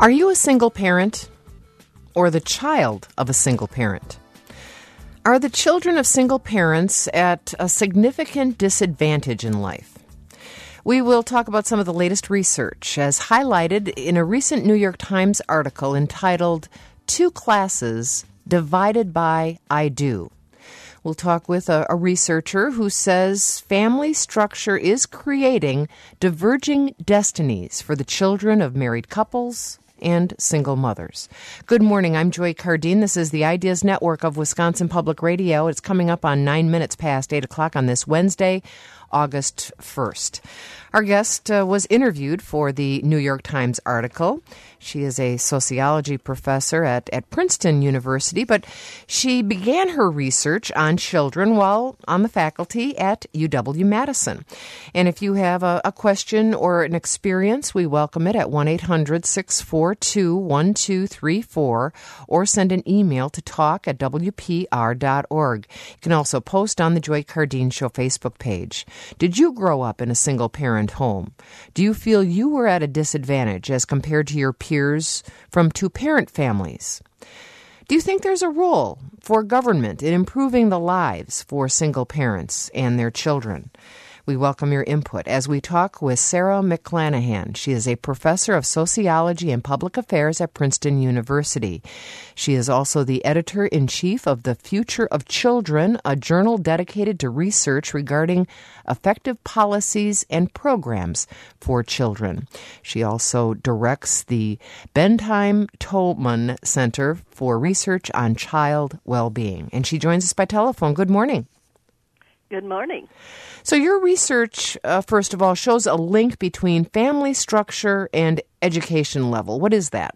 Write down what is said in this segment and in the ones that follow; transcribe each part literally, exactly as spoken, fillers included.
Are you a single parent or the child of a single parent? Are the children of single parents at a significant disadvantage in life? We will talk about some of the latest research as highlighted in a recent New York Times article entitled Two Classes Divided by I Do. We'll talk with a, a researcher who says family structure is creating diverging destinies for the children of married couples and single mothers. Good morning. I'm Joy Cardine. This is the Ideas Network of Wisconsin Public Radio. It's coming up on nine minutes past eight o'clock on this Wednesday, August first. Our guest uh, was interviewed for the New York Times article. She is a sociology professor at, at Princeton University, but she began her research on children while on the faculty at U W-Madison. And if you have a, a question or an experience, we welcome it at one eight hundred six four two one two three four or send an email to talk at w p r dot org. You can also post on the Joy Cardine Show Facebook page. Did you grow up in a single-parent home? Do you feel you were at a disadvantage as compared to your peers from two-parent families? Do you think there's a role for government in improving the lives for single parents and their children? We welcome your input as we talk with Sarah McClanahan. She is a professor of sociology and public affairs at Princeton University. She is also the editor-in-chief of The Future of Children, a journal dedicated to research regarding effective policies and programs for children. She also directs the Bentheim Tolman Center for Research on Child Well-Being. And she joins us by telephone. Good morning. Good morning. So your research, uh, first of all, shows a link between family structure and education level. What is that?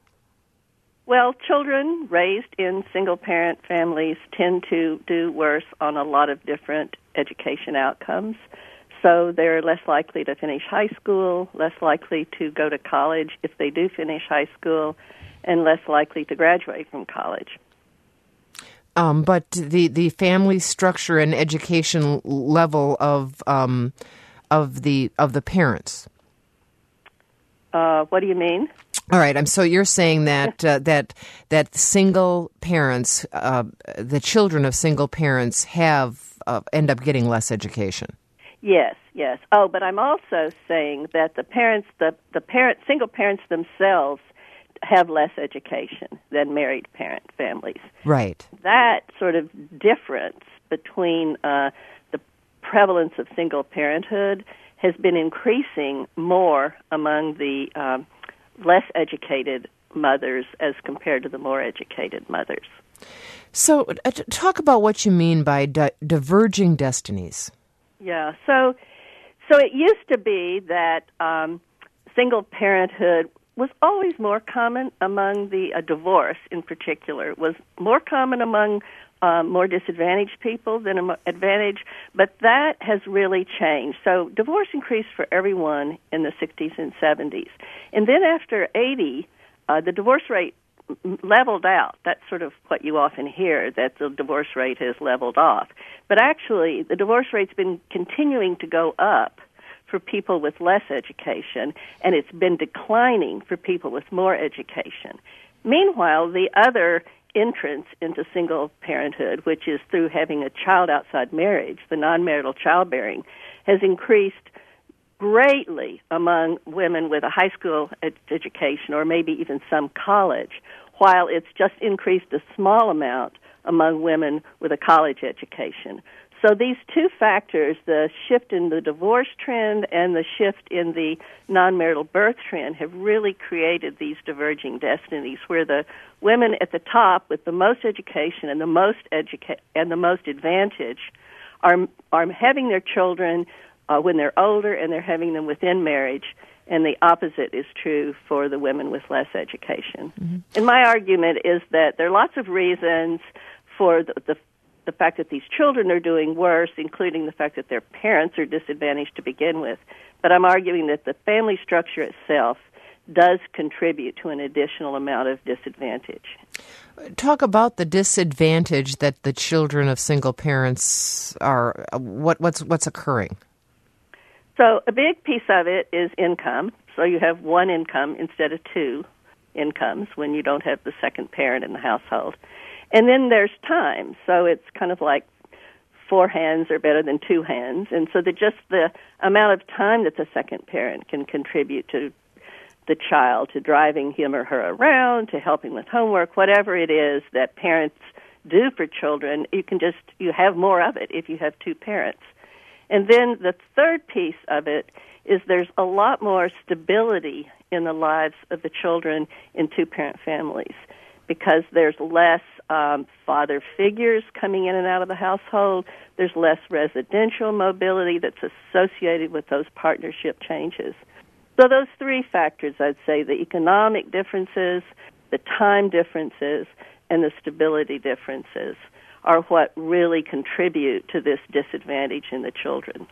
Well, children raised in single-parent families tend to do worse on a lot of different education outcomes. So they're less likely to finish high school, less likely to go to college if they do finish high school, and less likely to graduate from college. Um, but the, the family structure and education level of um, of the of the parents. Uh, what do you mean? All right. I'm so you're saying that uh, that that single parents, uh, the children of single parents, have uh, end up getting less education. Yes, yes. Oh, but I'm also saying that the parents, the the parent, single parents themselves, have less education than married parent families. Right. That sort of difference between uh, the prevalence of single parenthood has been increasing more among the um, less educated mothers as compared to the more educated mothers. So uh, talk about what you mean by di- diverging destinies. Yeah, so so it used to be that um, single parenthood was always more common among the uh, divorce in particular, was more common among um, more disadvantaged people than am- advantaged, but that has really changed. So divorce increased for everyone in the sixties and seventies. And then after eighty, uh, the divorce rate leveled out. That's sort of what you often hear, that the divorce rate has leveled off. But actually, the divorce rate's been continuing to go up for people with less education, and it's been declining for people with more education. Meanwhile, the other entrance into single parenthood, which is through having a child outside marriage, the non-marital childbearing, has increased greatly among women with a high school ed- education or maybe even some college, while it's just increased a small amount among women with a college education. So these two factors, the shift in the divorce trend and the shift in the non-marital birth trend, have really created these diverging destinies where the women at the top with the most education and the most educa- and the most advantage are are having their children uh, when they're older, and they're having them within marriage, and the opposite is true for the women with less education. Mm-hmm. And my argument is that there are lots of reasons for the, the the fact that these children are doing worse, including the fact that their parents are disadvantaged to begin with. But I'm arguing that the family structure itself does contribute to an additional amount of disadvantage. Talk about the disadvantage that the children of single parents are, what, what's, what's occurring? So a big piece of it is income. So you have one income instead of two. incomes when you don't have the second parent in the household. And then there's time, so it's kind of like four hands are better than two hands, and so the just the amount of time that the second parent can contribute to the child, to driving him or her around, to helping with homework, whatever it is that parents do for children, you can just you have more of it if you have two parents. And then the third piece of it is there's a lot more stability in the lives of the children in two-parent families, because there's less um, father figures coming in and out of the household. There's less residential mobility that's associated with those partnership changes. So those three factors, I'd say, the economic differences, the time differences, and the stability differences are what really contribute to this disadvantage in the children.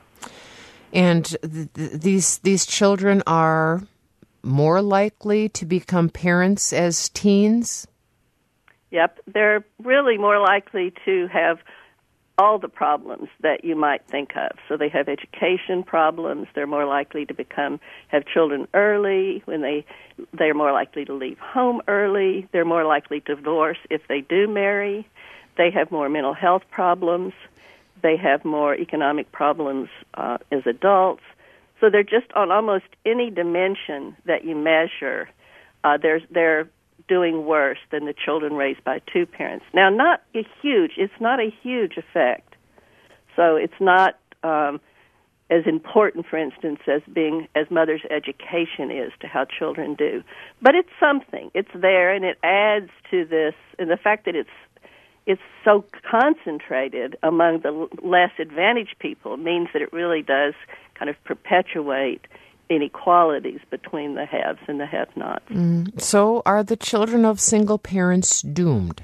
And th- th- these these children are more likely to become parents as teens? Yep, they're really more likely to have all the problems that you might think of. So they have education problems. They're more likely to become have children early. When they they're more likely to leave home early. They're more likely to divorce if they do marry. They have more mental health problems. They have more economic problems uh, as adults. So they're just on almost any dimension that you measure. Uh, they're they're doing worse than the children raised by two parents. Now, not a huge, it's not a huge effect. So it's not um, as important, for instance, as being as mother's education is to how children do. But it's something. It's there, and it adds to this, and the fact that it's it's so concentrated among the less advantaged people means that it really does kind of perpetuate inequalities between the haves and the have-nots. Mm. So are the children of single parents doomed?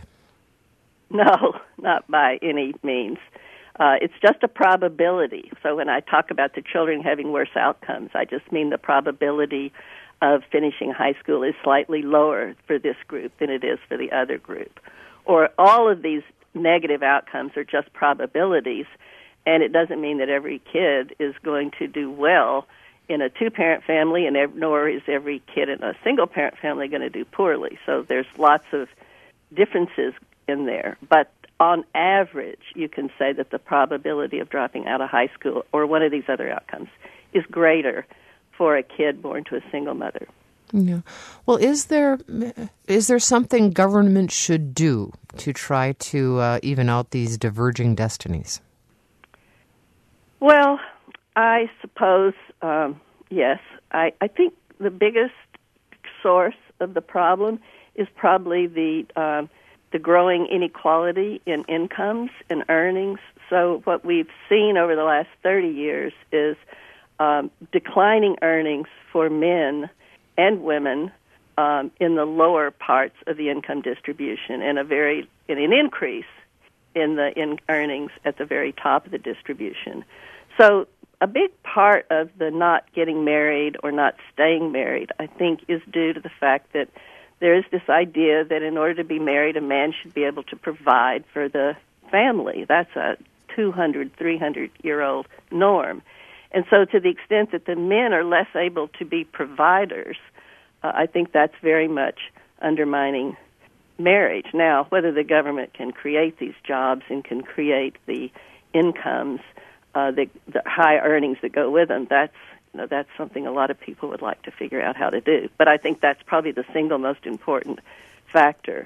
No, not by any means. Uh, it's just a probability. So when I talk about the children having worse outcomes, I just mean the probability of finishing high school is slightly lower for this group than it is for the other group. Or all of these negative outcomes are just probabilities, and it doesn't mean that every kid is going to do well in a two-parent family, and ev- nor is every kid in a single-parent family going to do poorly. So there's lots of differences in there. But on average, you can say that the probability of dropping out of high school or one of these other outcomes is greater for a kid born to a single mother. Yeah. Well, is there is there something government should do to try to uh, even out these diverging destinies? Well, I suppose, um, yes. I, I think the biggest source of the problem is probably the um, the growing inequality in incomes and earnings. So what we've seen over the last thirty years is um, declining earnings for men and women um, in the lower parts of the income distribution, and a very and an increase in the in earnings at the very top of the distribution. So a big part of the not getting married or not staying married, I think, is due to the fact that there is this idea that in order to be married, a man should be able to provide for the family. That's a two hundred, three hundred year old norm. And so to the extent that the men are less able to be providers, uh, I think that's very much undermining marriage. Now, whether the government can create these jobs and can create the incomes, uh, the, the high earnings that go with them, that's you know, that's something a lot of people would like to figure out how to do. But I think that's probably the single most important factor.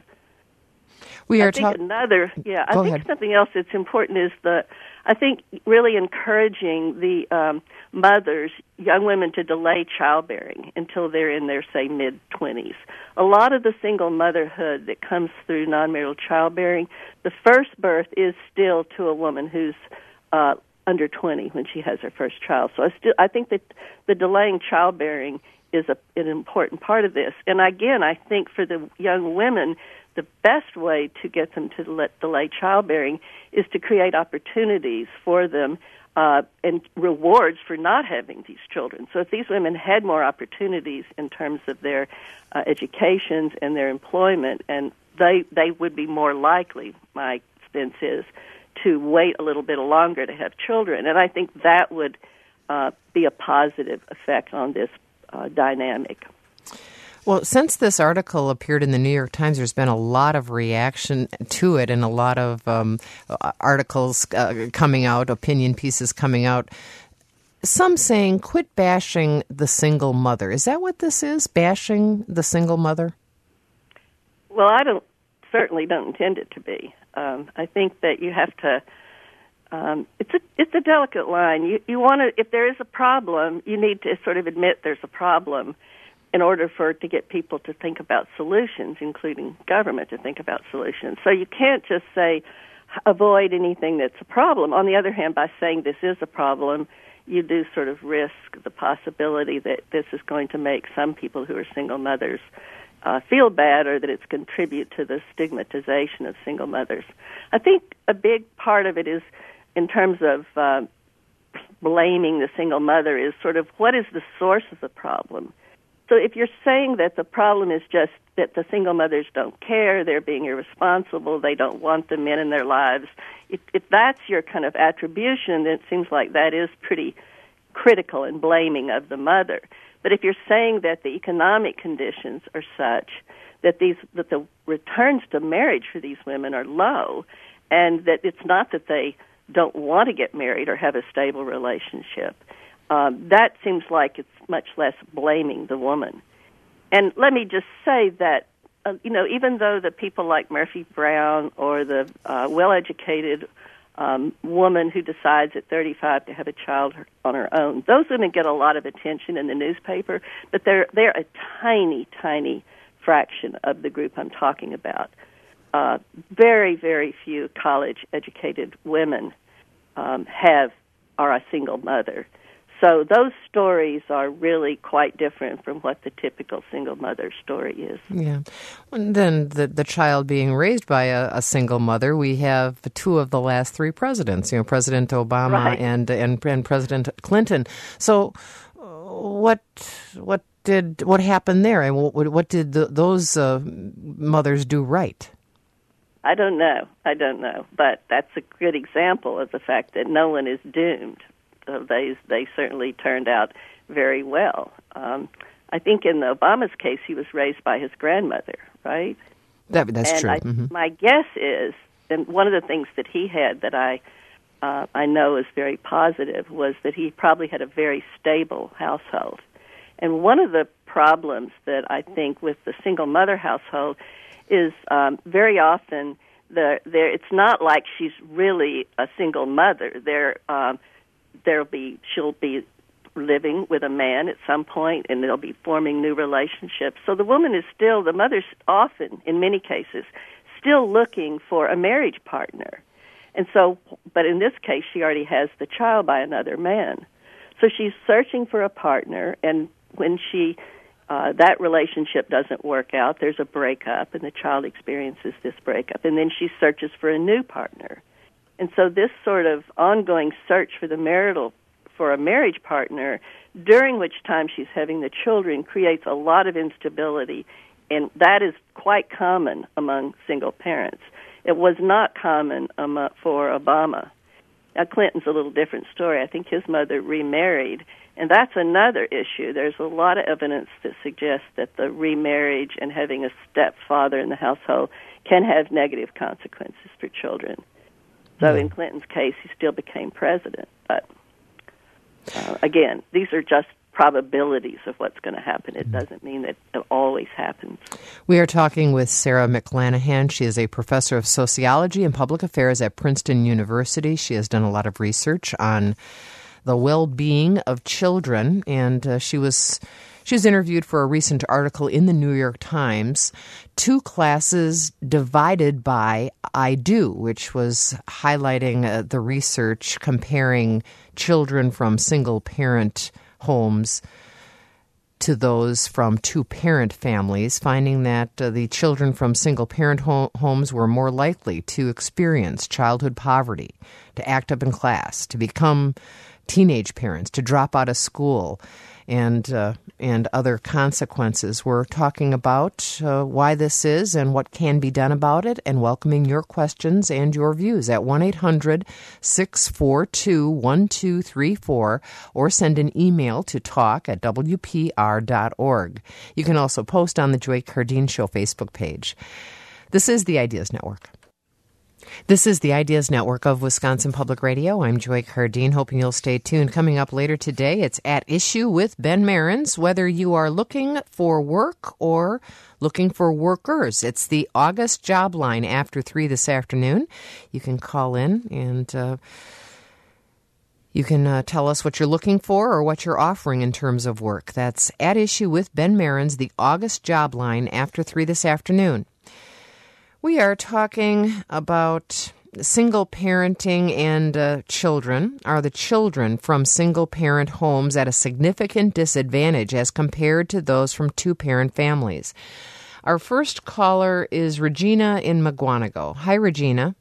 We are I think talk- another, yeah, Go I think ahead. something else that's important is the, I think really encouraging the um, mothers, young women, to delay childbearing until they're in their, say, mid-twenties. A lot of the single motherhood that comes through non-marital childbearing, the first birth is still to a woman who's uh, under twenty when she has her first child. So I still, I think that the delaying childbearing is a, an important part of this. And again, I think for the young women, the best way to get them to let delay childbearing is to create opportunities for them uh, and rewards for not having these children. So if these women had more opportunities in terms of their uh, educations and their employment, and they they would be more likely, my sense is, to wait a little bit longer to have children. And I think that would uh, be a positive effect on this uh, dynamic. Well, since this article appeared in the New York Times, there's been a lot of reaction to it and a lot of um, articles uh, coming out, opinion pieces coming out. Some saying, quit bashing the single mother. Is that what this is, bashing the single mother? Well, I don't certainly don't intend it to be. Um, I think that you have to. Um, it's a it's a delicate line. You you want to, if there is a problem, you need to sort of admit there's a problem in order for to get people to think about solutions, including government to think about solutions. So you can't just say avoid anything that's a problem. On the other hand, by saying this is a problem, you do sort of risk the possibility that this is going to make some people who are single mothers uh, feel bad, or that it's contribute to the stigmatization of single mothers. I think a big part of it is, in terms of uh, blaming the single mother, is sort of what is the source of the problem. So if you're saying that the problem is just that the single mothers don't care, they're being irresponsible, they don't want the men in their lives, if, if that's your kind of attribution, then it seems like that is pretty critical and blaming of the mother. But if you're saying that the economic conditions are such that these that the returns to marriage for these women are low, and that it's not that they don't want to get married or have a stable relationship, Um, that seems like it's much less blaming the woman. And let me just say that, uh, you know, even though the people like Murphy Brown or the uh, well-educated um, woman who decides at thirty-five to have a child on her own, those women get a lot of attention in the newspaper, but they're they're a tiny, tiny fraction of the group I'm talking about. Uh, very, very few college-educated women um, have are a single mother. So those stories are really quite different from what the typical single mother story is. Yeah. And then the the child being raised by a, a single mother, we have two of the last three presidents, you know, President Obama right. and, and and President Clinton. So what what did what happened there, and what, what did the, those uh, mothers do right? I don't know. I don't know. But that's a good example of the fact that no one is doomed. So they they certainly turned out very well. Um, I think in Obama's case, he was raised by his grandmother, right? That, that's and true. I, mm-hmm. My guess is, and one of the things that he had that I uh, I know is very positive was that he probably had a very stable household. And one of the problems that I think with the single mother household is um, very often the there it's not like she's really a single mother. They're um, There'll be she'll be living with a man at some point, and they'll be forming new relationships. So the woman is still, the mother's often, in many cases, still looking for a marriage partner. And so, but in this case, she already has the child by another man. So she's searching for a partner, and when she uh, that relationship doesn't work out, there's a breakup, and the child experiences this breakup, and then she searches for a new partner. And so this sort of ongoing search for the marital, for a marriage partner, during which time she's having the children, creates a lot of instability, and that is quite common among single parents. It was not common um, for Obama. Now, Clinton's a little different story. I think his mother remarried, and that's another issue. There's a lot of evidence that suggests that the remarriage and having a stepfather in the household can have negative consequences for children. So in Clinton's case, he still became president. But uh, again, these are just probabilities of what's going to happen. It doesn't mean that it always happens. We are talking with Sarah McLanahan. She is a professor of sociology and public affairs at Princeton University. She has done a lot of research on the well-being of children, and uh, she was... She was interviewed for a recent article in the New York Times, Two Classes Divided by I Do, which was highlighting uh, the research comparing children from single-parent homes to those from two-parent families, finding that uh, the children from single-parent ho- homes were more likely to experience childhood poverty, to act up in class, to become teenage parents to drop out of school and uh, and other consequences. We're talking about uh, why this is and what can be done about it, and welcoming your questions and your views at one eight hundred six four two one two three four, or send an email to talk at w p r dot org. You can also post on the Joy Cardeen Show Facebook page. This is the Ideas Network. This is the Ideas Network of Wisconsin Public Radio. I'm Joy Cardeen, hoping you'll stay tuned. Coming up later today, it's At Issue with Ben Marins. Whether you are looking for work or looking for workers, it's the August job line after three this afternoon. You can call in and uh, you can uh, tell us what you're looking for or what you're offering in terms of work. That's At Issue with Ben Marins, the August job line after three this afternoon. We are talking about single parenting and uh, children. Are the children from single-parent homes at a significant disadvantage as compared to those from two-parent families? Our first caller is Regina in Mugwanago. Hi, Regina.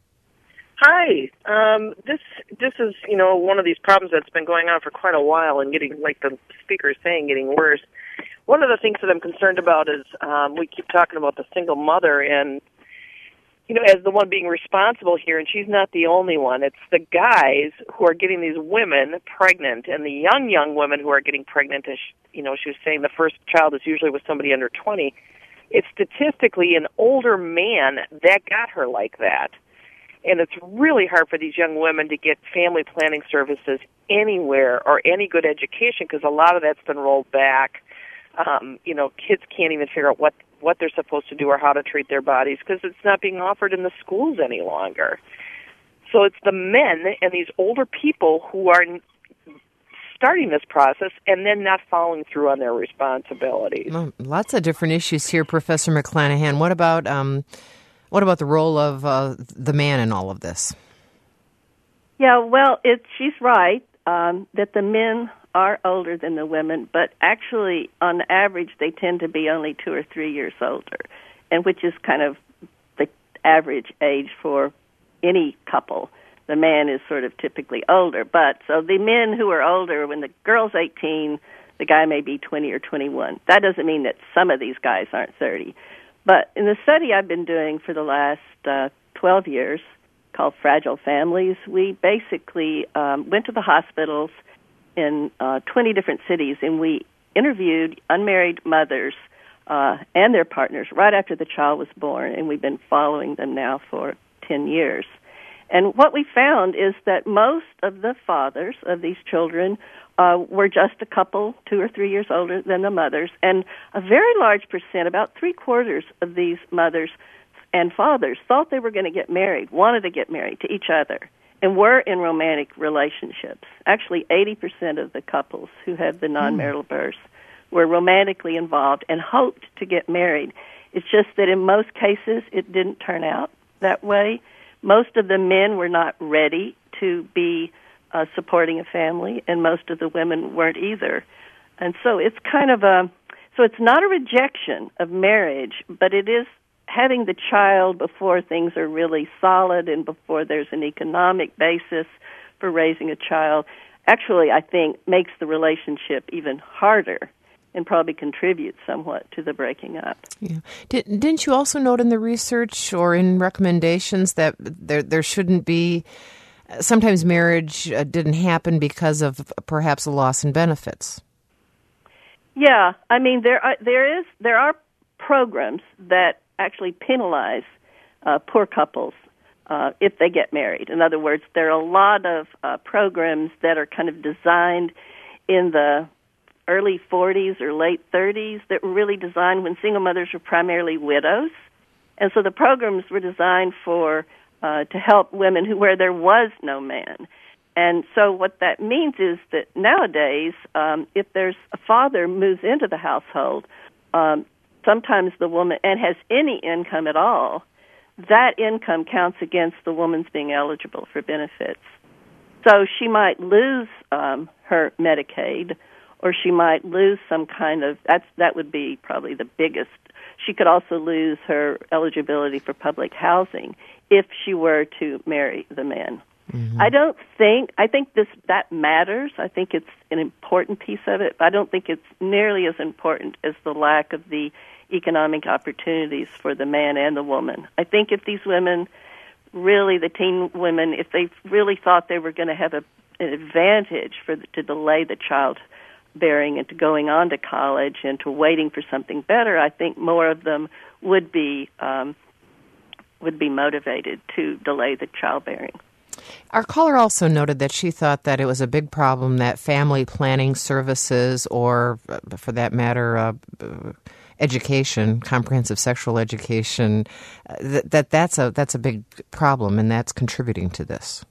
Hi. Um, this this is, you know, one of these problems that's been going on for quite a while and getting, like the speaker is saying, getting worse. One of the things that I'm concerned about is um, we keep talking about the single mother and, you know, as the one being responsible here, and she's not the only one. It's the guys who are getting these women pregnant, and the young, young women who are getting pregnant. And she, you know, she was saying the first child is usually with somebody under twenty. It's statistically an older man that got her like that. And it's really hard for these young women to get family planning services anywhere or any good education because a lot of that's been rolled back. Um, you know, kids can't even figure out what what they're supposed to do or how to treat their bodies because it's not being offered in the schools any longer. So it's the men and these older people who are starting this process and then not following through on their responsibilities. Well, lots of different issues here, Professor McClanahan. What about um, what about the role of uh, the man in all of this? Yeah, well, it, she's right um, that the men are older than the women, but actually, on average, they tend to be only two or three years older, and which is kind of the average age for any couple. The man is sort of typically older, but so the men who are older, when the girl's eighteen, the guy may be twenty or twenty-one. That doesn't mean that some of these guys aren't thirty. But in the study I've been doing for the last uh, twelve years, called Fragile Families, we basically um, went to the hospitals in uh, twenty different cities, and we interviewed unmarried mothers uh, and their partners right after the child was born, and we've been following them now for ten years. And what we found is that most of the fathers of these children uh, were just a couple, two or three years older than the mothers, and a very large percent, about three-quarters of these mothers and fathers thought they were going to get married, wanted to get married to each other, and were in romantic relationships. Actually, eighty percent of the couples who had the non-marital births were romantically involved and hoped to get married. It's just that in most cases it didn't turn out that way. Most of the men were not ready to be uh, supporting a family, and most of the women weren't either. And so it's kind of a, so it's not a rejection of marriage, but it is having the child before things are really solid and before there's an economic basis for raising a child, actually, I think, makes the relationship even harder and probably contributes somewhat to the breaking up. Yeah. Did, didn't you also note in the research or in recommendations that there there shouldn't be, sometimes marriage uh, didn't happen because of perhaps a loss in benefits? Yeah, I mean, there are, there is there are programs that actually penalize uh, poor couples uh, if they get married. In other words, there are a lot of uh, programs that are kind of designed in the early forties or late thirties that were really designed when single mothers were primarily widows. And so the programs were designed for uh, to help women who where there was no man. And so what that means is that nowadays, um, if there's a father moves into the household, um, sometimes the woman, and has any income at all, that income counts against the woman's being eligible for benefits. So she might lose um, her Medicaid, or she might lose some kind of, that's, that would be probably the biggest. She could also lose her eligibility for public housing if she were to marry the man. Mm-hmm. I don't think, I think this, that matters. I think it's an important piece of it, but I don't think it's nearly as important as the lack of the economic opportunities for the man and the woman. I think if these women, really the teen women, if they really thought they were going to have a, an advantage for the, to delay the childbearing and to going on to college and to waiting for something better, I think more of them would be um, would be motivated to delay the childbearing. Our caller also noted that she thought that it was a big problem that family planning services, or for that matter, uh, education, comprehensive sexual education, uh, that, that that's a that's a big problem, and that's contributing to this.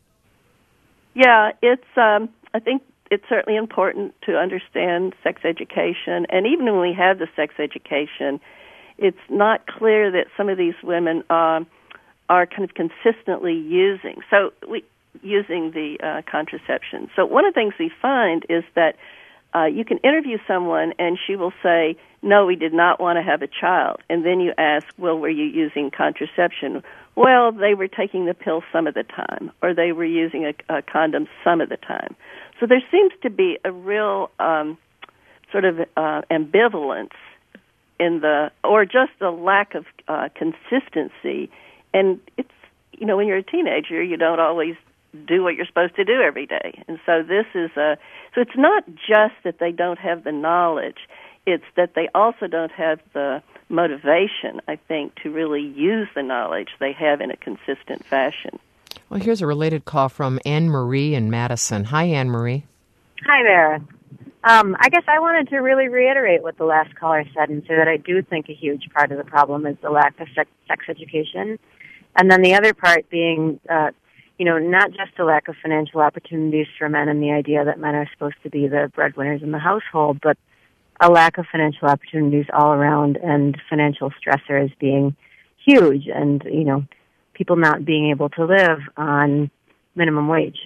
Yeah, it's. Um, I think it's certainly important to understand sex education, and even when we have the sex education, it's not clear that some of these women um, are kind of consistently using. So we using the uh, contraception. So one of the things we find is that uh, you can interview someone and she will say, "No, we did not want to have a child." And then you ask, "Well, were you using contraception?" "Well, they were taking the pill some of the time, or they were using a, a condom some of the time." So there seems to be a real um, sort of uh, ambivalence in the, or just a lack of uh, consistency. And it's, you know, when you're a teenager, you don't always do what you're supposed to do every day. And so this is a, so it's not just that they don't have the knowledge, it's that they also don't have the motivation, I think, to really use the knowledge they have in a consistent fashion. Well, here's a related call from Anne Marie in Madison. Hi, Anne Marie. Hi there. Um, I guess I wanted to really reiterate what the last caller said and say that I do think a huge part of the problem is the lack of sex, sex education. And then the other part being, uh, you know, not just a lack of financial opportunities for men and the idea that men are supposed to be the breadwinners in the household, but a lack of financial opportunities all around and financial stressors being huge and, you know, people not being able to live on minimum wage.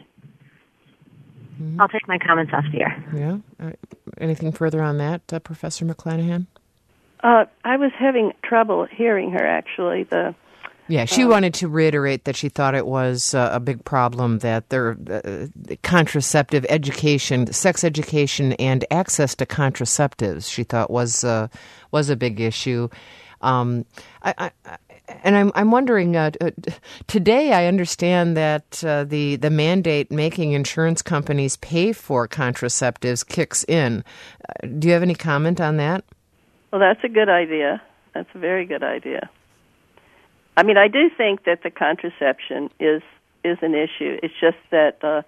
Mm-hmm. I'll take my comments off the air. Yeah. Uh, anything further on that, uh, Professor McClanahan? Uh, I was having trouble hearing her, actually. The Yeah, she um, wanted to reiterate that she thought it was uh, a big problem that there uh, contraceptive education, sex education, and access to contraceptives, she thought was uh, was a big issue. Um, I, I, and I'm I'm wondering uh, today. I understand that uh, the the mandate making insurance companies pay for contraceptives kicks in. Uh, do you have any comment on that? Well, that's a good idea. That's a very good idea. I mean, I do think that the contraception is is an issue. It's just that uh,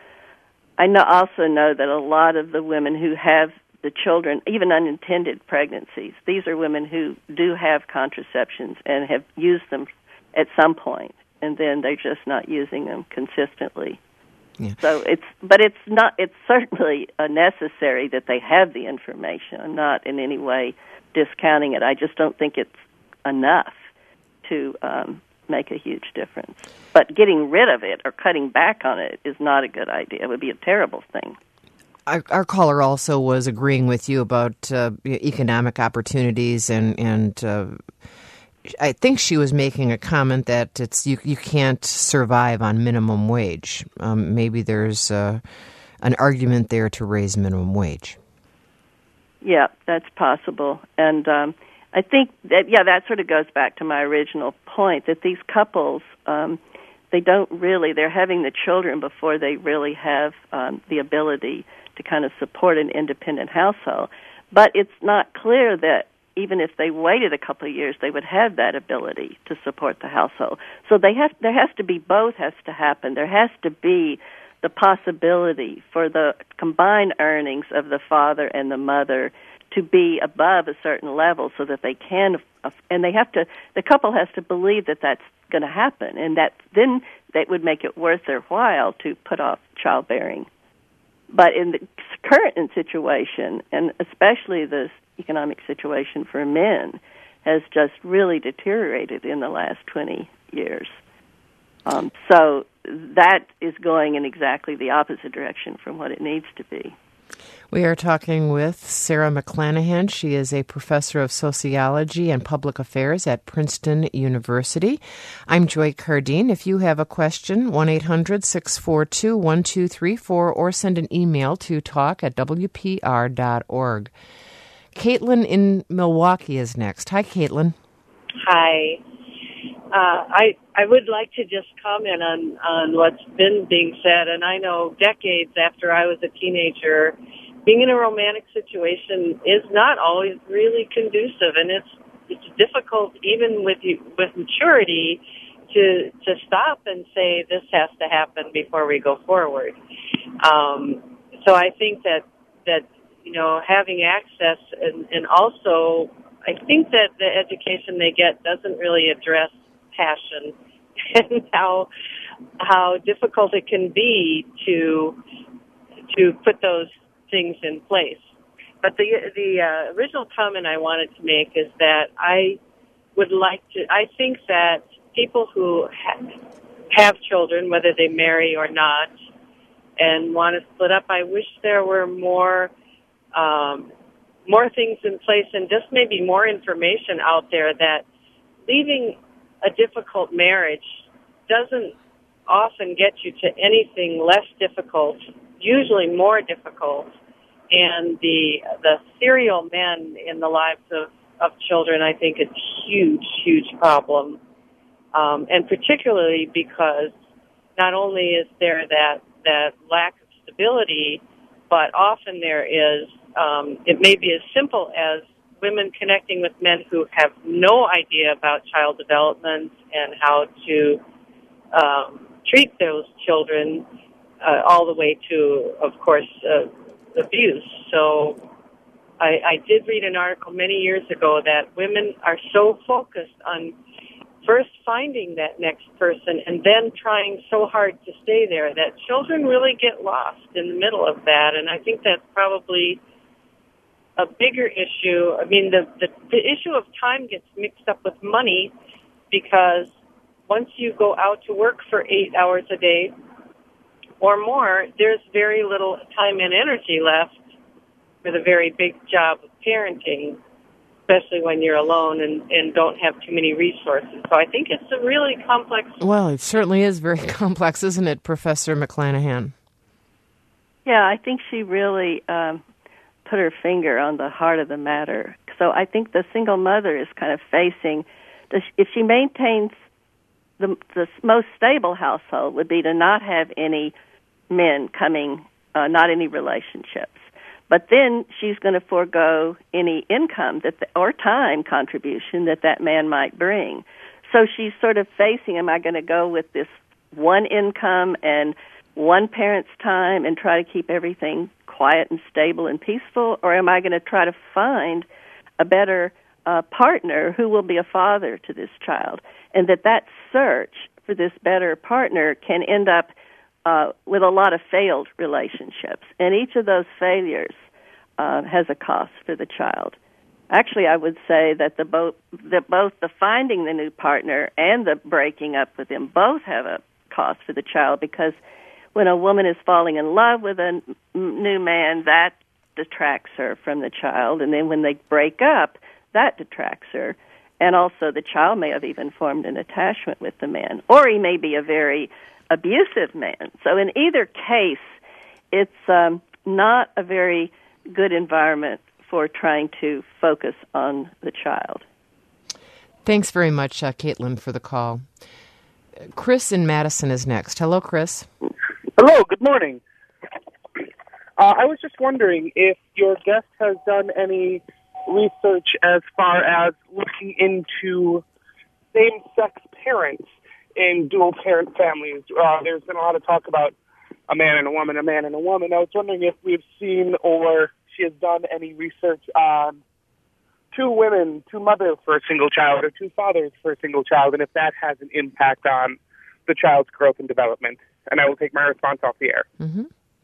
I know, also know that a lot of the women who have the children, even unintended pregnancies, these are women who do have contraceptions and have used them at some point, and then they're just not using them consistently. Yeah. So it's, but it's not. It's certainly uh, necessary that they have the information. I'm not in any way discounting it. I just don't think it's enough to um, make a huge difference. But getting rid of it or cutting back on it is not a good idea. It would be a terrible thing. Our, our caller also was agreeing with you about uh, economic opportunities, and and uh, I think she was making a comment that it's you you can't survive on minimum wage. Um, maybe there's uh, an argument there to raise minimum wage. Yeah, that's possible, and um, I think that yeah, that sort of goes back to my original point that these couples, um, they don't really they're having the children before they really have um, the ability to kind of support an independent household. But it's not clear that even if they waited a couple of years, they would have that ability to support the household. So they have there has to be both has to happen. There has to be the possibility for the combined earnings of the father and the mother to be above a certain level so that they can, and they have to, the couple has to believe that that's going to happen, and that then that would make it worth their while to put off childbearing. But in the current situation, and especially the economic situation for men, has just really deteriorated in the last twenty years. Um, so that is going in exactly the opposite direction from what it needs to be. We are talking with Sarah McClanahan. She is a professor of sociology and public affairs at Princeton University. I'm Joy Cardine. If you have a question, one eight hundred six four two one two three four or send an email to talk at w p r dot org. Caitlin in Milwaukee is next. Hi, Caitlin. Hi. Uh, I I would like to just comment on, on what's been being said, and I know decades after I was a teenager, being in a romantic situation is not always really conducive, and it's it's difficult even with you, with maturity to to stop and say this has to happen before we go forward. Um, so I think that that you know having access and, and also I think that the education they get doesn't really address passion and how how difficult it can be to to put those things in place. But the the uh, original comment I wanted to make is that I would like to. I think that people who ha- have children, whether they marry or not, and want to split up, I wish there were more um, more things in place and just maybe more information out there that leaving a difficult marriage doesn't often get you to anything less difficult, usually more difficult. And the the serial men in the lives of, of children, I think, is a huge, huge problem. Um, and particularly because not only is there that, that lack of stability, but often there is, um, it may be as simple as women connecting with men who have no idea about child development and how to um, treat those children, uh, all the way to, of course, uh, abuse. So I, I did read an article many years ago that women are so focused on first finding that next person and then trying so hard to stay there that children really get lost in the middle of that. And I think that's probably a bigger issue. I mean, the, the, the issue of time gets mixed up with money because once you go out to work for eight hours a day or more, there's very little time and energy left for the very big job of parenting, especially when you're alone and, and don't have too many resources. So I think it's a really complex... Well, it certainly is very complex, isn't it, Professor McClanahan? Yeah, I think she really um, put her finger on the heart of the matter. So I think the single mother is kind of facing... If she maintains the, the most stable household would be to not have any men coming, uh, not any relationships. But then she's going to forego any income that the, or time contribution that that man might bring. So she's sort of facing, am I going to go with this one income and one parent's time and try to keep everything quiet and stable and peaceful, or am I going to try to find a better uh, partner who will be a father to this child? And that that search for this better partner can end up Uh, with a lot of failed relationships. And each of those failures uh, has a cost for the child. Actually, I would say that the both that both the finding the new partner and the breaking up with him both have a cost for the child, because when a woman is falling in love with a n- new man, that detracts her from the child. And then when they break up, that detracts her. And also the child may have even formed an attachment with the man. Or he may be a very abusive man. So in either case, it's um, not a very good environment for trying to focus on the child. Thanks very much, uh, Caitlin, for the call. Chris in Madison is next. Hello, Chris. Hello, good morning. Uh, I was just wondering if your guest has done any research as far as looking into same-sex parents in dual-parent families. Uh, there's been a lot of talk about a man and a woman, a man and a woman. I was wondering if we've seen or she has done any research on two women, two mothers for a single child, or two fathers for a single child, and if that has an impact on the child's growth and development. And I will take my response off the air. Mm-hmm.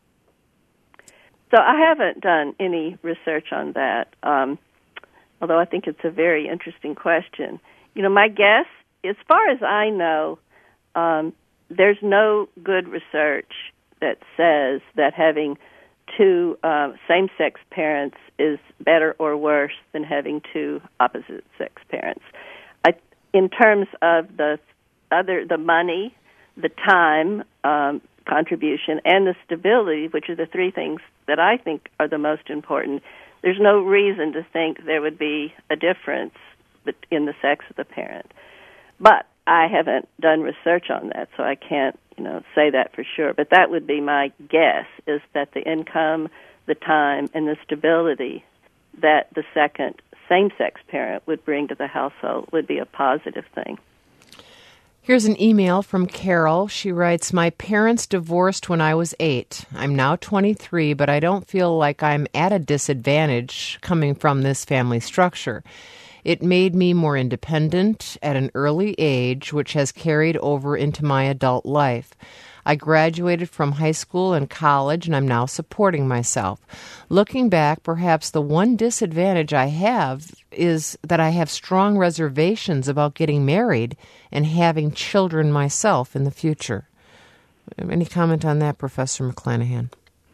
So I haven't done any research on that, um, although I think it's a very interesting question. You know, my guess, as far as I know, um, there's no good research that says that having two uh, same-sex parents is better or worse than having two opposite-sex parents. I, in terms of the other, the money, the time um, contribution, and the stability, which are the three things that I think are the most important, there's no reason to think there would be a difference in the sex of the parent. But I haven't done research on that, so I can't, you know, say that for sure. But that would be my guess, is that the income, the time, and the stability that the second same-sex parent would bring to the household would be a positive thing. Here's an email from Carol. She writes, "My parents divorced when I was eight. I'm now twenty-three, but I don't feel like I'm at a disadvantage coming from this family structure. It made me more independent at an early age, which has carried over into my adult life. I graduated from high school and college, and I'm now supporting myself. Looking back, perhaps the one disadvantage I have is that I have strong reservations about getting married and having children myself in the future." Any comment on that, Professor McClanahan?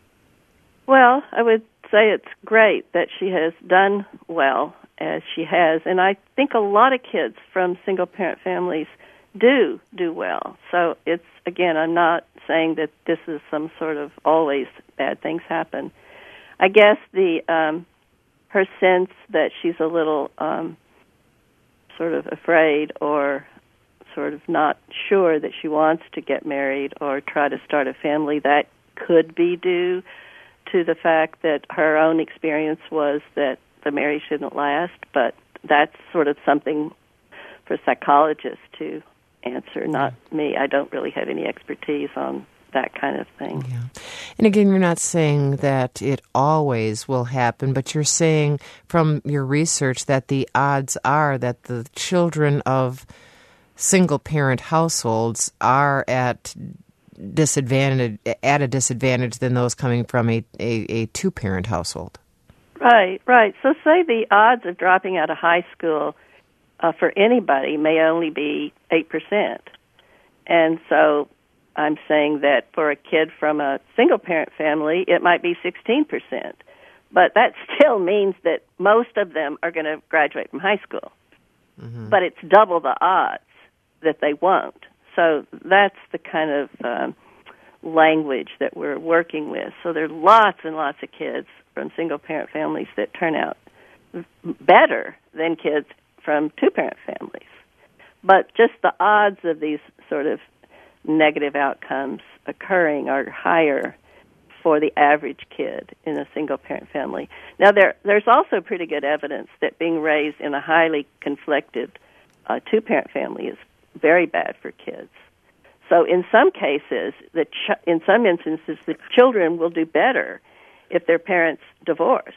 Well, I would say it's great that she has done well as she has, and I think a lot of kids from single-parent families do do well. So it's, again, I'm not saying that this is some sort of always bad things happen. I guess the um, her sense that she's a little um, sort of afraid or sort of not sure that she wants to get married or try to start a family, that could be due to the fact that her own experience was that the marriage didn't last, but that's sort of something for psychologists to answer, not me. I don't really have any expertise on that kind of thing. Yeah. And again, you're not saying that it always will happen, but you're saying from your research that the odds are that the children of single-parent households are at disadvantage, at a disadvantage than those coming from a, a, a two-parent household. Right, right. So say the odds of dropping out of high school uh, for anybody may only be eight percent. And so I'm saying that for a kid from a single-parent family, it might be sixteen percent. But that still means that most of them are going to graduate from high school. Mm-hmm. But it's double the odds that they won't. So that's the kind of um, language that we're working with. So there are lots and lots of kids from single-parent families that turn out better than kids from two-parent families. But just the odds of these sort of negative outcomes occurring are higher for the average kid in a single-parent family. Now, there there's also pretty good evidence that being raised in a highly conflicted uh, two-parent family is very bad for kids. So in some cases, the ch- in some instances, the children will do better if their parents divorce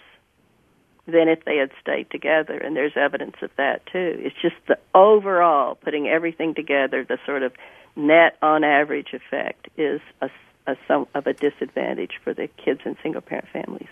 than if they had stayed together, and there's evidence of that too. It's just the overall, putting everything together, the sort of net on average effect is a, a some of a disadvantage for the kids in single-parent families.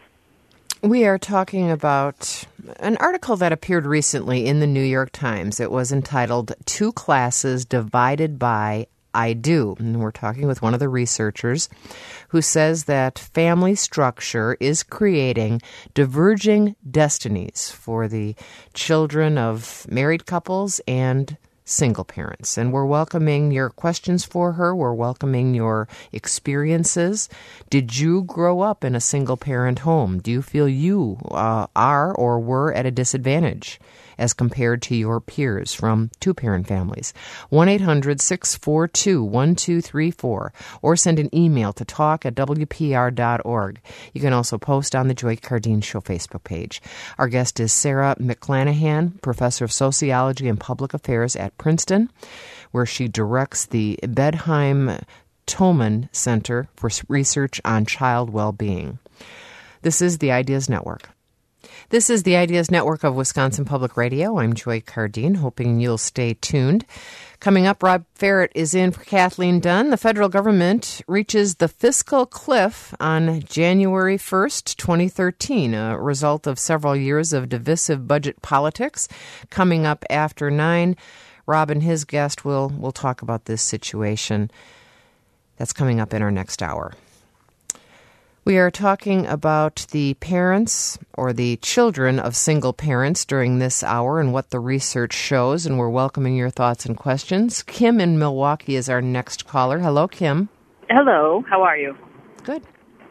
We are talking about an article that appeared recently in the New York Times. It was entitled "Two Classes Divided by I Do." And we're talking with one of the researchers who says that family structure is creating diverging destinies for the children of married couples and single parents. And we're welcoming your questions for her. We're welcoming your experiences. Did you grow up in a single parent home? Do you feel you uh, are or were at a disadvantage as compared to your peers from two-parent families? one eight hundred six four two one two three four or send an email to talk at w p r dot org. You can also post on the Joy Cardeen Show Facebook page. Our guest is Sarah McClanahan, Professor of Sociology and Public Affairs at Princeton, where she directs the Bedheim Thoman Center for Research on Child Well-Being. This is the Ideas Network. This is the Ideas Network of Wisconsin Public Radio. I'm Joy Cardeen, hoping you'll stay tuned. Coming up, Rob Ferret is in for Kathleen Dunn. The federal government reaches the fiscal cliff on January first, twenty thirteen, a result of several years of divisive budget politics. Coming up after nine, Rob and his guest will will talk about this situation. That's coming up in our next hour. We are talking about the parents or the children of single parents during this hour and what the research shows, and we're welcoming your thoughts and questions. Kim in Milwaukee is our next caller. Hello, Kim. Hello, how are you? Good.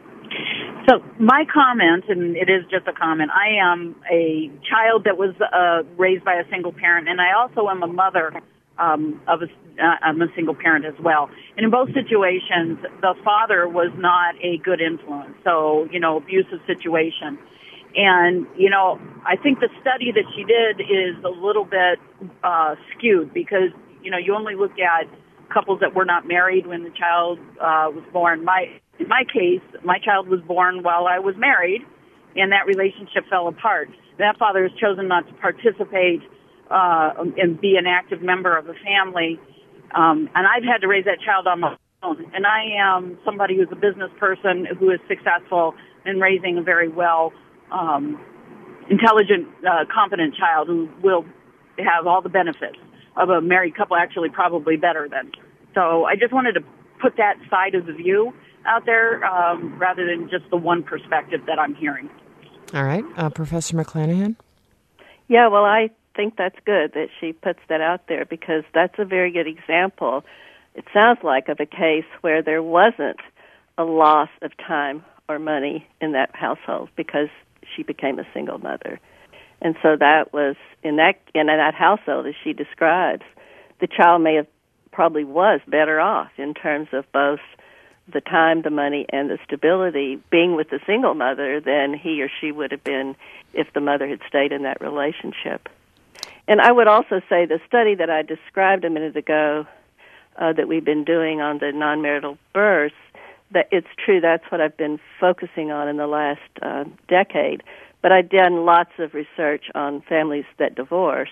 So my comment, and it is just a comment, I am a child that was uh, raised by a single parent, and I also am a mother um, of a, uh, I'm a single parent as well. And in both situations, the father was not a good influence, so, you know, abusive situation. And, you know, I think the study that she did is a little bit uh, skewed because, you know, you only look at couples that were not married when the child uh, was born. My In my case, my child was born while I was married, and that relationship fell apart. That father has chosen not to participate uh, and be an active member of the family, um, and I've had to raise that child on my own. And I am somebody who's a business person who is successful in raising a very well, um, intelligent, uh, competent child who will have all the benefits of a married couple, actually probably better than. So I just wanted to put that side of the view out there um, rather than just the one perspective that I'm hearing. All right. Uh, Professor McClanahan? Yeah, well, I think that's good that she puts that out there because that's a very good example, it sounds like, of a case where there wasn't a loss of time or money in that household because she became a single mother. And so that was, in that in that household, as she describes, the child may have probably was better off in terms of both the time, the money, and the stability being with the single mother than he or she would have been if the mother had stayed in that relationship. And I would also say the study that I described a minute ago uh, that we've been doing on the non-marital births, that it's true that's what I've been focusing on in the last uh, decade. But I've done lots of research on families that divorce,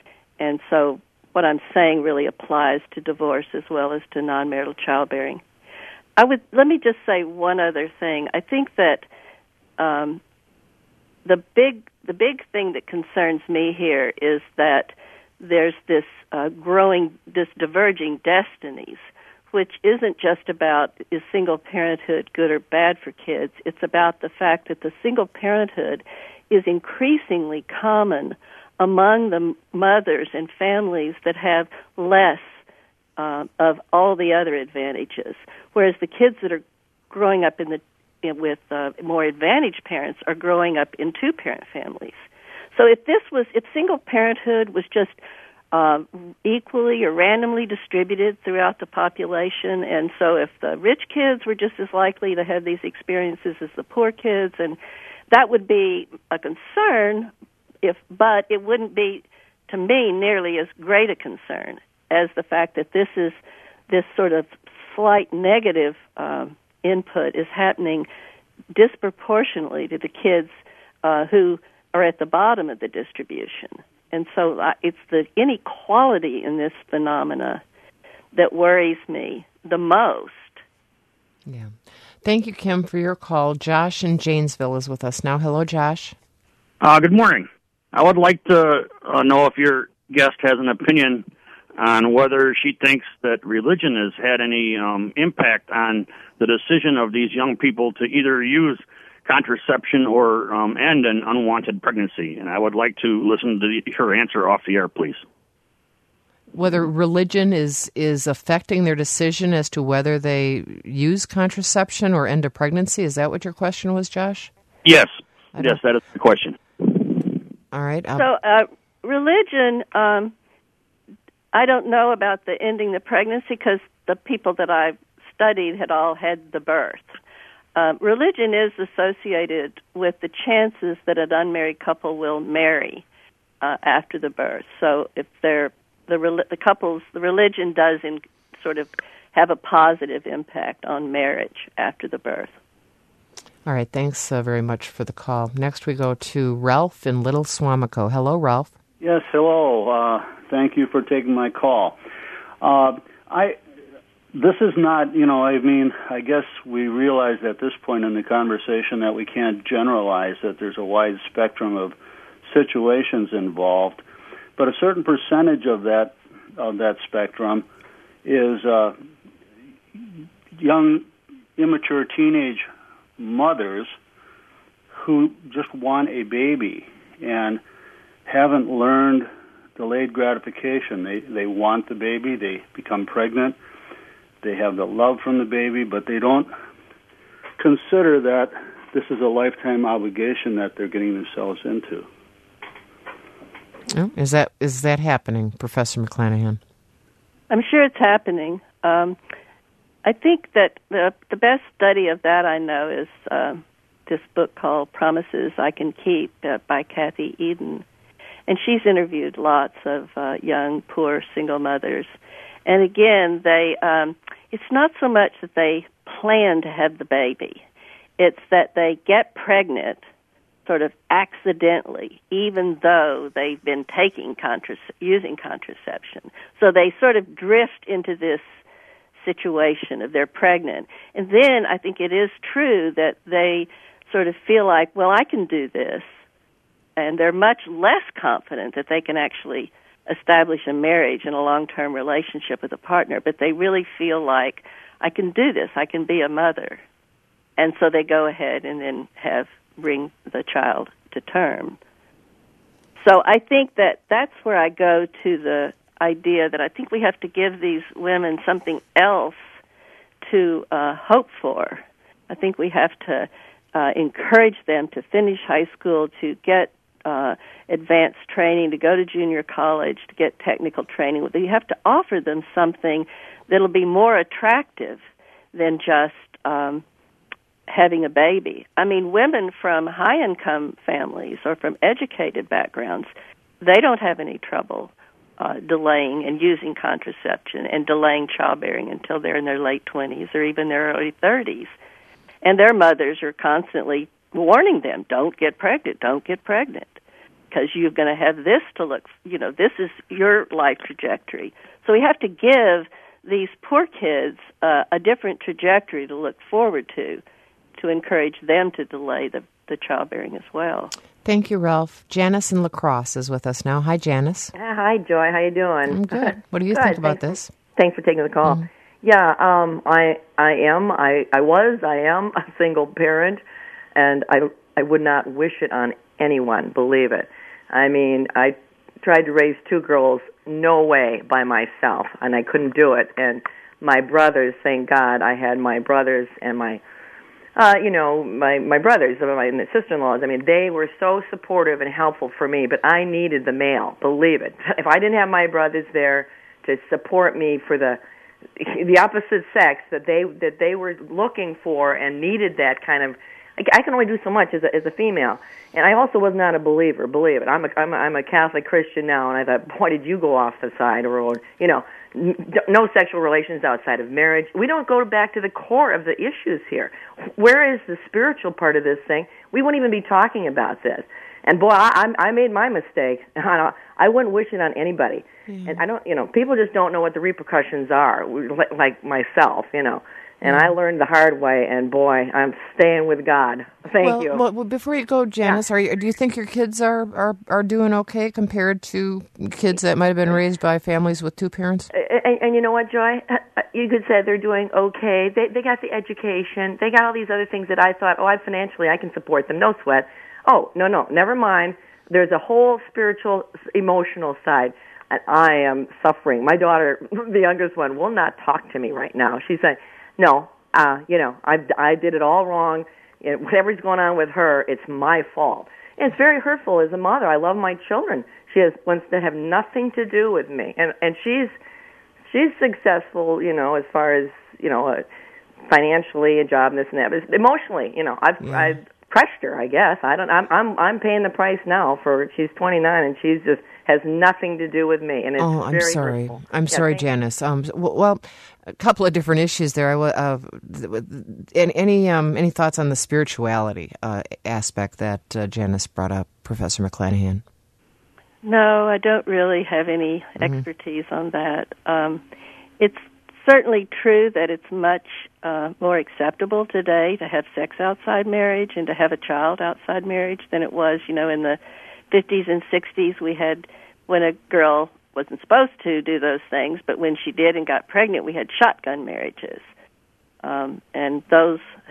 and so what I'm saying really applies to divorce as well as to non-marital childbearing. I would let me just say one other thing. I think that um, the big the big thing that concerns me here is that there's this uh, growing, this diverging destinies, which isn't just about is single parenthood good or bad for kids. It's about the fact that the single parenthood is increasingly common among the mothers and families that have less uh, of all the other advantages, whereas the kids that are growing up in the in, with uh, more advantaged parents are growing up in two-parent families. So if this was, if single parenthood was just uh, equally or randomly distributed throughout the population, and so if the rich kids were just as likely to have these experiences as the poor kids, and that would be a concern, if but it wouldn't be, to me, nearly as great a concern as the fact that this is this sort of slight negative um, input is happening disproportionately to the kids uh, who are at the bottom of the distribution. And so uh, it's the inequality in this phenomena that worries me the most. Yeah. Thank you, Kim, for your call. Josh in Janesville is with us now. Hello, Josh. Uh, good morning. I would like to uh, know if your guest has an opinion on whether she thinks that religion has had any um, impact on the decision of these young people to either use contraception or um, end an unwanted pregnancy. And I would like to listen to the, her answer off the air, please. Whether religion is, is affecting their decision as to whether they use contraception or end a pregnancy? Is that what your question was, Josh? Yes. Yes, that is the question. All right. I'll... So uh, religion, um, I don't know about the ending the pregnancy because the people that I've studied had all had the birth. Uh, religion is associated with the chances that an unmarried couple will marry uh, after the birth. So if they're the the couples, the religion does in, sort of have a positive impact on marriage after the birth. All right, thanks uh, very much for the call. Next we go to Ralph in Little Swamico. Hello, Ralph. Yes, hello. Uh, thank you for taking my call. Uh, I this is not, you know, I mean, I guess we realize at this point in the conversation that we can't generalize, that there's a wide spectrum of situations involved, but a certain percentage of that of that spectrum is uh, young, immature teenage mothers who just want a baby and haven't learned delayed gratification. They they want the baby, they become pregnant, they have the love from the baby, but they don't consider that this is a lifetime obligation that they're getting themselves into. Oh, is that is that happening, Professor McClanahan? I'm sure it's happening. Um, I think that the the best study of that I know is uh, this book called Promises I Can Keep uh, by Kathy Eden. And she's interviewed lots of uh, young, poor, single mothers. And again, they um, it's not so much that they plan to have the baby. It's that they get pregnant sort of accidentally, even though they've been taking contrace- using contraception. So they sort of drift into this situation of they're pregnant. And then I think it is true that they sort of feel like, well, I can do this. And they're much less confident that they can actually establish a marriage and a long-term relationship with a partner, but they really feel like, I can do this, I can be a mother. And so they go ahead and then have bring the child to term. So I think that that's where I go to the idea that I think we have to give these women something else to uh, hope for. I think we have to uh, encourage them to finish high school, to get uh, advanced training, to go to junior college, to get technical training. You have to offer them something that'll be more attractive than just um, having a baby. I mean, women from high-income families or from educated backgrounds, they don't have any trouble uh, delaying and using contraception and delaying childbearing until they're in their late twenties or even their early thirties. And their mothers are constantly warning them, don't get pregnant, don't get pregnant, because you're going to have this to look, you know, this is your life trajectory. So we have to give these poor kids uh, a different trajectory to look forward to, to encourage them to delay the, the childbearing as well. Thank you, Ralph. Janice in La Crosse is with us now. Hi, Janice. Uh, hi, Joy. How you doing? I'm good. What do you good. think about thanks, this? Thanks for taking the call. Mm-hmm. Yeah, um, I I am I, I was I am a single parent, and I I would not wish it on anyone. Believe it. I mean, I tried to raise two girls, no way, by myself, and I couldn't do it. And my brothers, thank God, I had my brothers and my, uh, you know, my my brothers, my sister-in-laws. I mean, they were so supportive and helpful for me. But I needed the male. Believe it. If I didn't have my brothers there to support me for the the opposite sex that they that they were looking for and needed that kind of, I can only do so much as a, as a female. And I also was not a believer, believe it. I'm a, I'm a, I'm a Catholic Christian now, and I thought, boy, did you go off the side road. You know, n- no sexual relations outside of marriage. We don't go back to the core of the issues here. Where is the spiritual part of this thing? We wouldn't even be talking about this. And boy, I, I made my mistake. I wouldn't wish it on anybody. Mm-hmm. And I don't, you know, people just don't know what the repercussions are, like myself, you know. And mm-hmm. I learned the hard way, and boy, I'm staying with God. Thank well, you. Well, before you go, Janice, yeah. are you, do you think your kids are, are, are doing okay compared to kids that might have been raised by families with two parents? And, and you know what, Joy? You could say they're doing okay. They they got the education. They got all these other things that I thought, oh, I financially I can support them. No sweat. Oh, no, no, never mind. There's a whole spiritual, emotional side, and I am suffering. My daughter, the youngest one, will not talk to me right now. She said, no, uh, you know, I, I did it all wrong. You know, whatever's going on with her, it's my fault. And it's very hurtful as a mother. I love my children. She has wants to have nothing to do with me. And and she's she's successful, you know, as far as, you know, uh, financially, a job, and this and that. But emotionally, you know, I've yeah. I've crushed her, I guess. I don't. I'm I'm I'm paying the price now for. She's twenty-nine, and she's just has nothing to do with me. And it's oh, I'm very sorry. hurtful. I'm yeah, sorry, Janice. Um, well, a couple of different issues there. I uh, any um any thoughts on the spirituality uh, aspect that uh, Janice brought up, Professor McClanahan? No, I don't really have any expertise mm-hmm. on that. Um, it's certainly true that it's much uh, more acceptable today to have sex outside marriage and to have a child outside marriage than it was, you know, in the fifties and sixties. We had, when a girl wasn't supposed to do those things, but when she did and got pregnant, we had shotgun marriages. Um, and those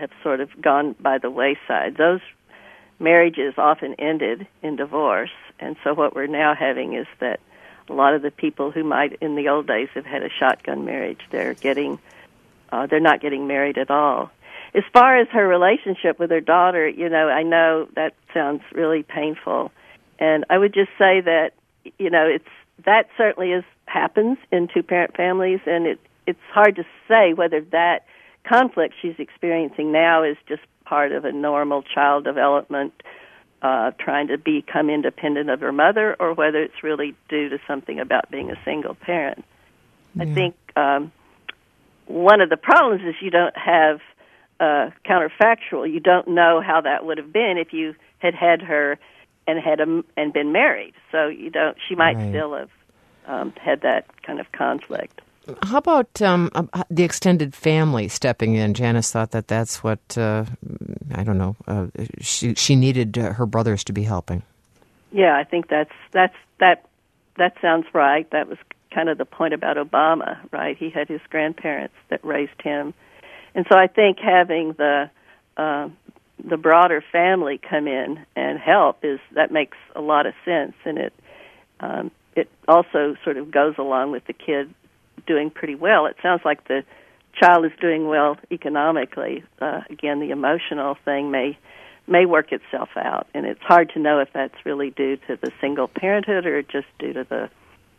have sort of gone by the wayside. Those marriages often ended in divorce, and so what we're now having is that a lot of the people who might in the old days have had a shotgun marriage, they're getting, uh, they're not getting married at all. As far as her relationship with her daughter, you know, I know that sounds really painful, and I would just say that, you know, it's that certainly is happens in two-parent families, and it it's hard to say whether that conflict she's experiencing now is just part of a normal child development, uh, trying to become independent of her mother, or whether it's really due to something about being a single parent. Yeah. I think um, one of the problems is you don't have uh, counterfactual. You don't know how that would have been if you had had her and had a, and been married. So you don't. She might right. still have um, had that kind of conflict. How about um, the extended family stepping in? Janice thought that that's what, uh, I don't know, uh, she she needed her brothers to be helping. Yeah, I think that's that's that that sounds right. That was kind of the point about Obama, right? He had his grandparents that raised him. And so I think having the uh, the broader family come in and help is that makes a lot of sense, and it um, it also sort of goes along with the kid doing pretty well. It sounds like the child is doing well economically. Uh, again, the emotional thing may may work itself out, and it's hard to know if that's really due to the single parenthood or just due to the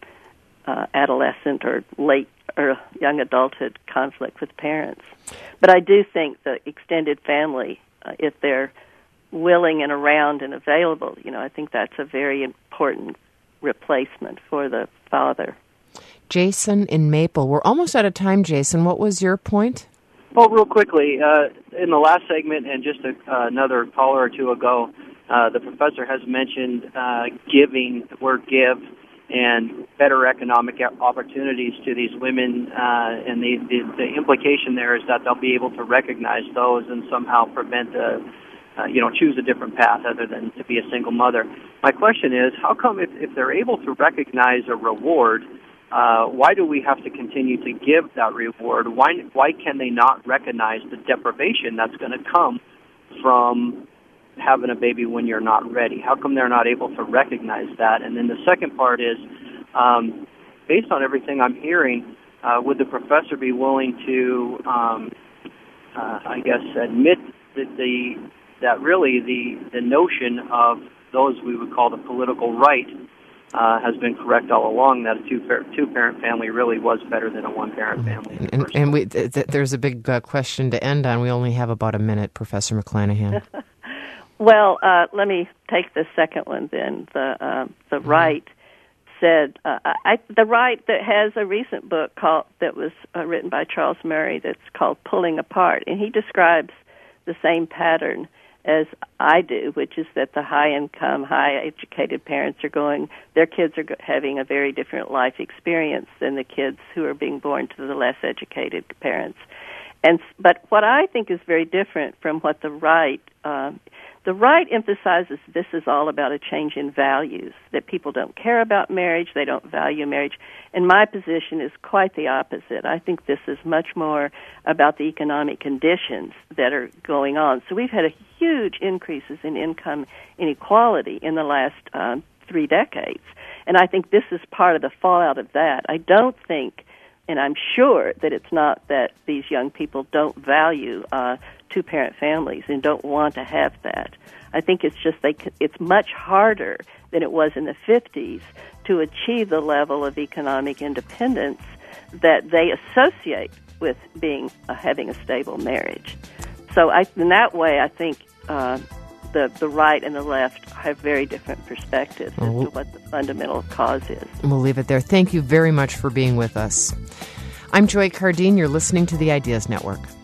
uh, adolescent or late or young adulthood conflict with parents. But I do think the extended family, uh, if they're willing and around and available, you know, I think that's a very important replacement for the father. Jason in Maple. We're almost out of time, Jason. What was your point? Well, real quickly, uh, in the last segment and just a, uh, another caller or two ago, uh, the professor has mentioned uh, giving, the word give, and better economic opportunities to these women, uh, and the, the, the implication there is that they'll be able to recognize those and somehow prevent a, uh, you know, choose a different path other than to be a single mother. My question is, how come if, if they're able to recognize a reward, Uh, why do we have to continue to give that reward? Why why can they not recognize the deprivation that's going to come from having a baby when you're not ready? How come they're not able to recognize that? And then the second part is, um, based on everything I'm hearing, uh, would the professor be willing to, um, uh, I guess, admit that the that really the the notion of those we would call the political right Uh, has been correct all along, that a two two parent family really was better than a one parent family. And, and we th- th- there's a big uh, question to end on. We only have about a minute, Professor McClanahan. Well, uh, let me take the second one then. The uh, the mm-hmm. right said uh, I, the right that has a recent book called that was uh, written by Charles Murray that's called Pulling Apart, and he describes the same pattern as I do, which is that the high-income, high-educated parents are going, their kids are having a very different life experience than the kids who are being born to the less educated parents. And but what I think is very different from what the right, um, the right emphasizes this is all about a change in values, that people don't care about marriage, they don't value marriage. And my position is quite the opposite. I think this is much more about the economic conditions that are going on. So we've had a huge increases in income inequality in the last um, three decades. And I think this is part of the fallout of that. I don't think, and I'm sure that it's not that these young people don't value uh, two-parent families and don't want to have that. I think it's just they. It's much harder than it was in the fifties to achieve the level of economic independence that they associate with being uh, having a stable marriage. So I, in that way, I think uh, the the right and the left have very different perspectives oh. as to what the fundamental cause is. We'll leave it there. Thank you very much for being with us. I'm Joy Cardine. You're listening to the Ideas Network.